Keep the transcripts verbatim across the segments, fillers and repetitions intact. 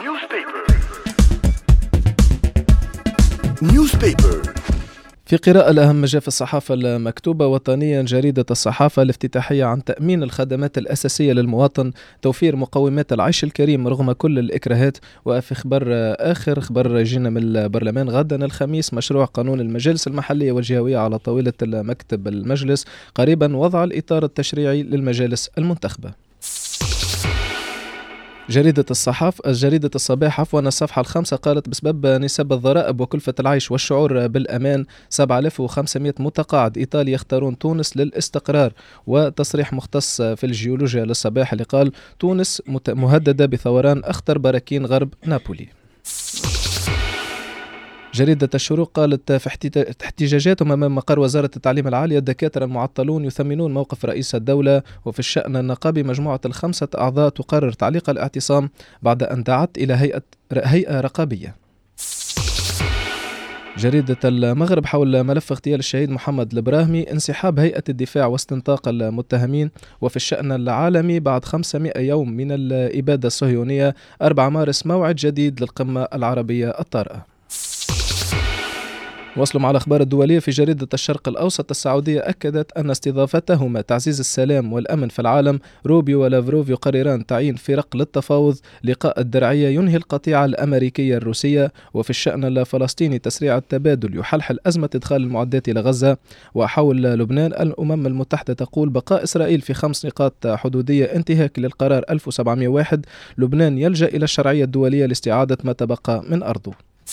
Newspaper. في قراءة الأهم ما جاء في الصحافة المكتوبة وطنيا، جريدة الصحافة الافتتاحية عن تأمين الخدمات الأساسية للمواطن، توفير مقومات العيش الكريم رغم كل الإكراهات. وفي خبر آخر، خبر جينا من البرلمان غدا الخميس، مشروع قانون المجالس المحلية والجهوية على طاولة مكتب المجلس، قريبا وضع الإطار التشريعي للمجالس المنتخبة. جريدة الصحافة جريدة الصباح عفوا الصفحة الخامسة قالت بسبب نسب الضرائب وكلفة العيش والشعور بالأمان سبعة آلاف وخمسمائة متقاعد إيطالي يختارون تونس للاستقرار. وتصريح مختص في الجيولوجيا للصباح اللي قال تونس مهددة بثوران أخطر براكين غرب نابولي. جريدة الشروق قالت في احتجاجاتهم أمام مقر وزارة التعليم العالي، الدكاترة المعطلون يثمنون موقف رئيس الدولة. وفي الشأن النقابي، مجموعة الخمسة أعضاء تقرر تعليق الاعتصام بعد أن دعت إلى هيئة هيئة رقابية. جريدة المغرب حول ملف اغتيال الشهيد محمد البراهمي، انسحاب هيئة الدفاع واستنطاق المتهمين. وفي الشأن العالمي، بعد خمسمائة يوم من الإبادة الصهيونية، أربعة مارس موعد جديد للقمة العربية الطارئة. وصلوا مع الأخبار الدولية. في جريدة الشرق الأوسط، السعودية أكدت أن استضافتهما تعزيز السلام والأمن في العالم. روبيو ولافروف يقرران تعيين فرق للتفاوض. لقاء الدرعية ينهي القطيعة الأمريكية الروسية. وفي الشأن الفلسطيني، تسريع التبادل يحلحل أزمة إدخال المعدات إلى غزة. وحول لبنان، الأمم المتحدة تقول بقاء إسرائيل في خمس نقاط حدودية انتهاك للقرار ألف وسبعمائة وواحد. لبنان يلجأ إلى الشرعية الدولية لاستعادة ما تبقى من أرضه.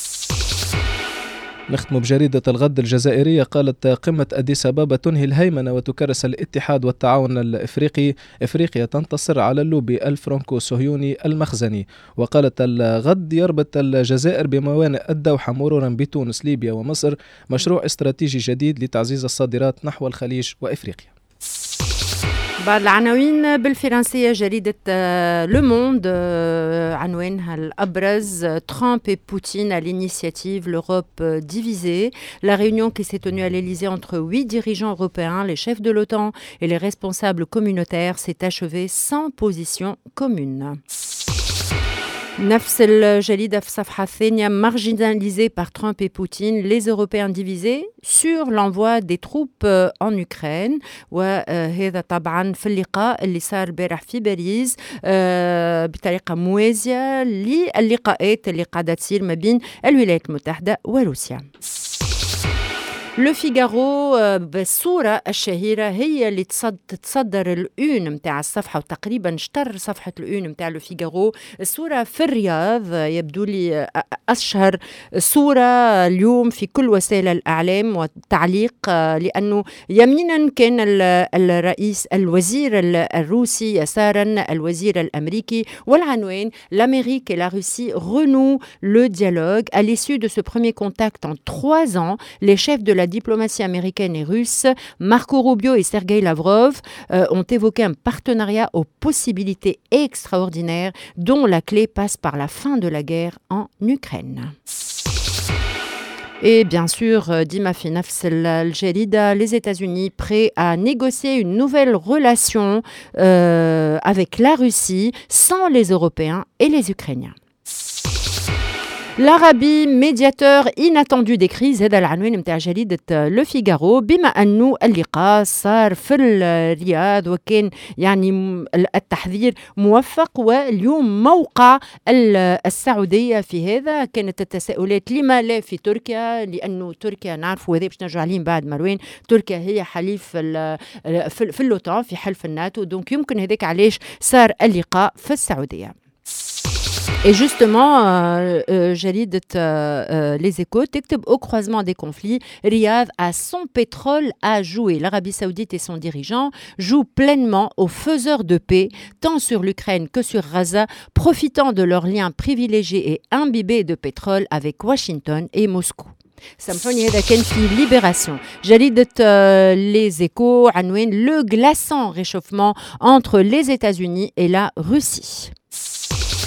نختم بجريدة الغد الجزائرية، قالت قمة أديس أبابا تنهي الهيمنة وتكرس الاتحاد والتعاون الإفريقي. إفريقيا تنتصر على اللوبي الفرنكو صهيوني المخزني. وقالت الغد يربط الجزائر بموانئ الدوحة مرورا بتونس ليبيا ومصر، مشروع استراتيجي جديد لتعزيز الصادرات نحو الخليج وإفريقيا. بعد العناوين بالفرنسية، جريدة لو موند عنوانها الأبرز Trump et Poutine à l'initiative, l'Europe divisée. La réunion qui s'est tenue à l'Élysée entre huit dirigeants européens, les chefs de l'OTAN et les responsables communautaires s'est achevée sans position commune. نفس الجريدة في الصفحة الثانية، marginalisés par Trump et Poutine, les Européens divisés sur l'envoi des troupes en Ukraine. وهذا طبعا في اللقاء اللي صار بارح في باريس بطريقة موازية للقاءات اللي قاعدة تصير ما بين الولايات المتحدة وروسيا. لو فيغارو بالصورة الشهيرة هي اللي تصدر الأون متاع الصفحة، وتقريبا اشتر صفحة الأون متاع لو فيغارو. الصورة في الرياض يبدو لي أشهر صورة اليوم في كل وسائل الإعلام والتعليق، لأنه يمينا كان الرئيس الوزير الروسي، يسارا الوزير الأمريكي، والعنوان l'Amérique et la Russie renouent le dialogue. À l'issue de ce premier contact en trois ans, les chefs de la diplomatie américaine et russe, Marco Rubio et Sergei Lavrov, euh, ont évoqué un partenariat aux possibilités extraordinaires dont la clé passe par la fin de la guerre en Ukraine. Et bien sûr, Dima في نفس الجريدة, les États-Unis prêts à négocier une nouvelle relation euh, avec la Russie sans les Européens et les Ukrainiens. العربي médiateur inattendu des crises، هذا العنوان متاع جريدة لو فيغارو، بما أنه اللقاء صار في الرياض وكان يعني التحذير موفق. واليوم موقع السعودية في هذا، كانت التساؤلات لما لا في تركيا، لأنه تركيا نعرف وهذا باش نرجع عليه بعد مروان، تركيا هي حليف في اللوطان في حلف الناتو، دونك يمكن هذاك علاش صار اللقاء في السعودية. Et justement, euh, euh, جريدة euh, Les Échos تكتب au croisement des conflits, Riyad a son pétrole à jouer. L'Arabie Saoudite et son dirigeant jouent pleinement aux faiseurs de paix, tant sur l'Ukraine que sur Gaza, profitant de leurs liens privilégiés et imbibés de pétrole avec Washington et Moscou. سامحوني هذا كان في ليبراسيون. جريدة Les Échos عنوان le glaçant réchauffement entre les États-Unis et la Russie.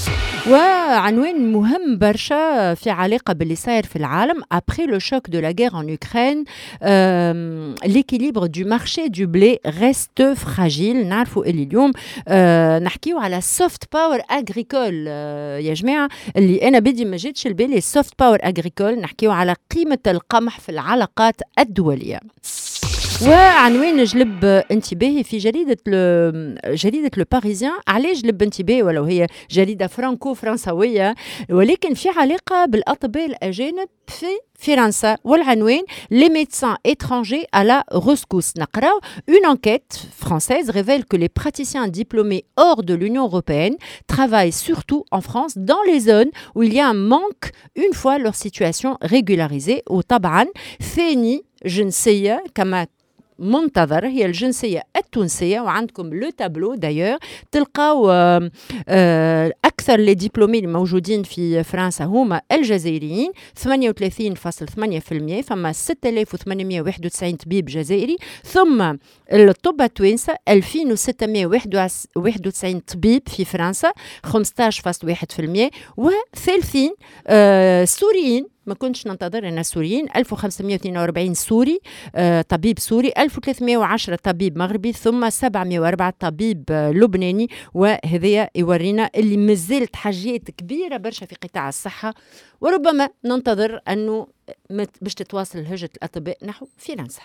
وعنوان مهم برشا في علاقة باللي صاير في العالم après le choc de la guerre en Ukraine. euh, l'équilibre du marché du blé reste fragile. نعرفوا اللي اليوم euh, نحكيو على soft power agricole. euh, يا جماعة اللي أنا بدي ما جيتش البالي soft power agricole، نحكيو على قيمة القمح في العلاقات الدولية. وعنوان جلب انتباهي في جريدة جريدة لو باريزيان. علاش جلب انتباهي ولو هي جريدة فرانكو فرنسوية، ولكن في علاقة بالأطباء الأجانب في فرنسا، والعنوان Les médecins étrangers à la rescousse. نقراو Une enquête française révèle que les praticiens diplômés hors de l'Union européenne travaillent surtout en France dans les zones où il y a un manque une fois leur situation régularisée. وطبعا ثاني جنسية كما منتظر هي الجنسية التونسية، وعندكم لو تابلو دايور تلقاو أكثر لي ديبلومي الموجودين في فرنسا هما الجزائريين ثمانية وثلاثين فاصلة ثمانية بالمئة، فما ستة آلاف وثمانمئة وواحد وتسعين طبيب جزائري، ثم الطب التوانسة ألفين وستمئة وواحد وتسعين طبيب في فرنسا خمسة عشر فاصلة واحد بالمئة، وثلاثين آه سوريين. ما كنتش ننتظر أن السوريين ألف وخمسمئة واثنين وأربعين سوري آه طبيب سوري، ألف وثلاثمئة وعشرة طبيب مغربي، ثم سبعمئة وأربعة طبيب آه لبناني. وهذا يورينا اللي مازالت حاجات كبيرة برشا في قطاع الصحة، وربما ننتظر أنه باش تتواصل هجرة الأطباء نحو فرنسا.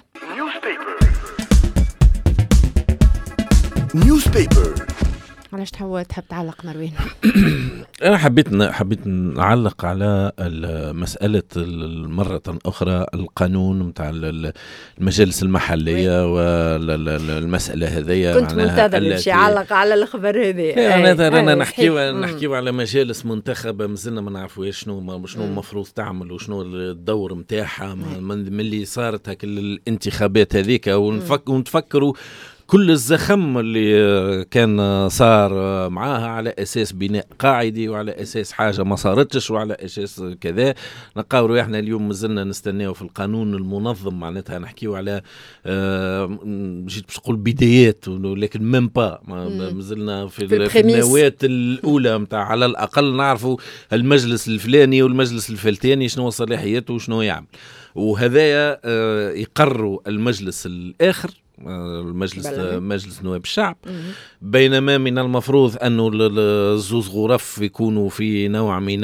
نيوز بيبر. علاش تحب تحب تعلق مروان؟ أنا حبيت حبيت نعلق على مسألة مرة أخرى القانون متاع المجالس المحلية والمسألة هذية. كنت منتظر باش يعلق على الخبر هذا. أنا أنا نحكيو نحكيو على مجالس منتخبة مازلنا ما نعرفوا شنو شنو المفروض تعمل وشنو الدور متاعها من اللي صارت هك الانتخابات هذيك، ونفكروا كل الزخم اللي كان صار معاها على أساس بناء قاعدي وعلى أساس حاجة ما صارتش وعلى أساس كذا. نقاوروا احنا اليوم مازلنا نستناو في القانون المنظم، معناتها نحكيو على جيت باش نقول بدايات ولكن ميم با مازلنا في, في, في النواة الأولى متاع على الأقل نعرفوا المجلس الفلاني والمجلس الفلتاني شنو صلاحياته وشنو يعمل، وهذايا يقرروا المجلس الآخر المجلس بلغي. مجلس نواب الشعب. بينما من المفروض أنه الزوز غرف يكونوا في نوع من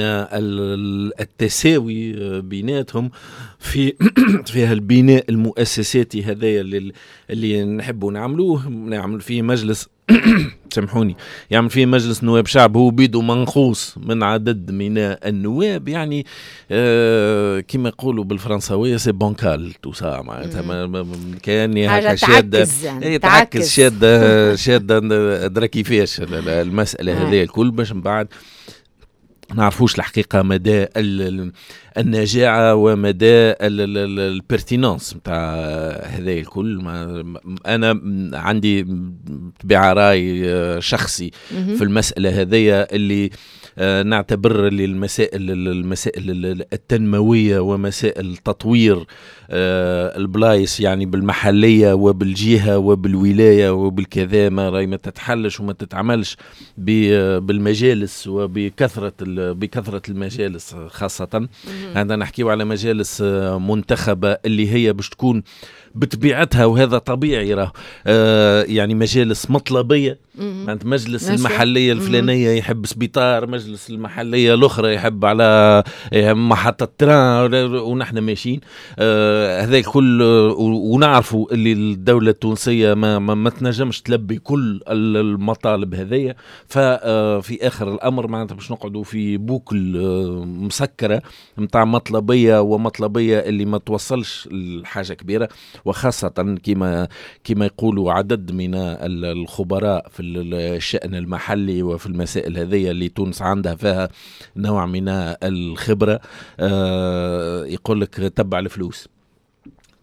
التساوي بيناتهم في في البناء المؤسساتي هذايا اللي, اللي نحبوا نعملوه. نعمل فيه مجلس سامحوني يعمل فيه مجلس نواب شعب هو بيدو منقوص من عدد من النواب، يعني آه كما يقولوا بالفرنساوية سي بانكال توسا، معناتها كان هكا شادة تعكس شادة شادة أدرى كيفاش المسألة هذه الكل باش من بعد نعرفوش الحقيقة مدى النجاعة ومدى البرتينانس متاع هذا الكل. أنا عندي تبع رأي شخصي في المسألة هذية اللي نعتبر اللي المسائل المسائل التنموية ومسائل تطوير البلايص يعني بالمحلية وبالجهة وبالولاية وبالكذا ما راي ما تتحلش وما تتعملش بالمجالس وبكثرة بكثرة المجالس خاصة. هذا نحكيو على مجالس منتخبة اللي هي باش تكون بطبيعتها وهذا طبيعي راه آه يعني مجالس مطلبية. معناتها مجلس المحلية الفلانية يحب سبيطار، مجلس المحلية الأخرى يحب على محطة تران ونحن ماشيين آه هذا الكل. ونعرفوا اللي الدولة التونسية ما, ما, ما تنجمش تلبي كل المطالب هذية، ففي آخر الأمر معناتها باش نقعدوا في بوكل مسكرة متاع مطلبية ومطلبية اللي ما توصلش لحاجة كبيرة. وخاصة كما كما يقولوا عدد من الخبراء في الشأن المحلي وفي المسائل هذه اللي تونس عندها فيها نوع من الخبرة، يقول لك تبع الفلوس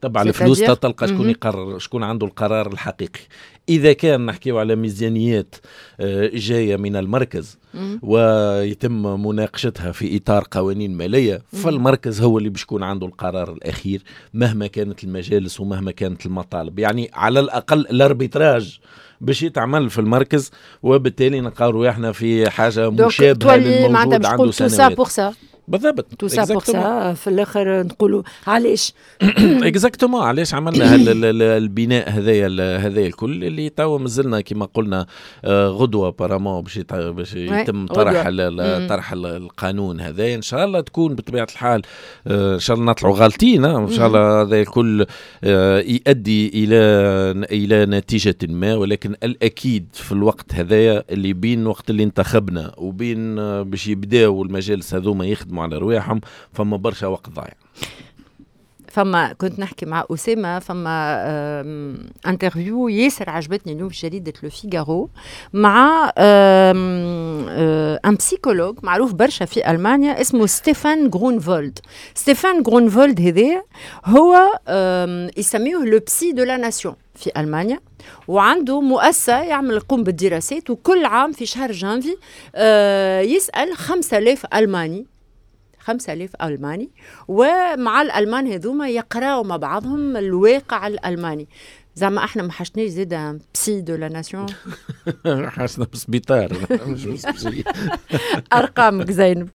تبع الفلوس تلقى شكون يقرر، شكون عنده القرار الحقيقي. إذا كان نحكيو على ميزانيات جاية من المركز ويتم مناقشتها في إطار قوانين مالية، فالمركز هو اللي بيشكون عنده القرار الأخير مهما كانت المجالس ومهما كانت المطالب. يعني على الأقل الاربيتراج باش يتعمل في المركز، وبالتالي نقاروا احنا في حاجة مشابهة للموجود عنده سنوات. بالضبط. تو سا بور سا في الاخر نقولوا علاش اكزاكتومون علاش عملنا البناء هذايا هذايا الكل اللي توا مازلنا كما قلنا غدوه بارامون باش باش يتم طرح طرح القانون هذا. ان شاء الله تكون بطبيعه الحال ان شاء الله نطلعوا غالطين، ان شاء الله هذا الكل يؤدي الى الى نتيجه ما، ولكن الاكيد في الوقت هذايا اللي بين وقت اللي انتخبنا وبين باش يبداو المجالس هذوما يخدموا على رواحهم فما برشا وقت ضايع. فما كنت نحكي مع أسامة، فما انترفيو ياسر عجبتني اليوم في جريدة لو فيغارو مع ان بسيكولوج معروف برشا في ألمانيا اسمه ستيفان غرونفولد. ستيفان غرونفولد هذا هو يسميوه لو بسي دو لا ناسيون في ألمانيا، وعنده مؤسسة يعمل يقوم بالدراسات، وكل عام في شهر جانفي يسأل خمسة آلاف ألماني خمسة آلاف ألماني، ومع الألمان هذوما يقرأوا مع بعضهم الواقع الألماني. زعما احنا ما حشناش زيدا بسي دو لا ناسيون، حشنا بسبيطار مش بسي. أرقامك زينب.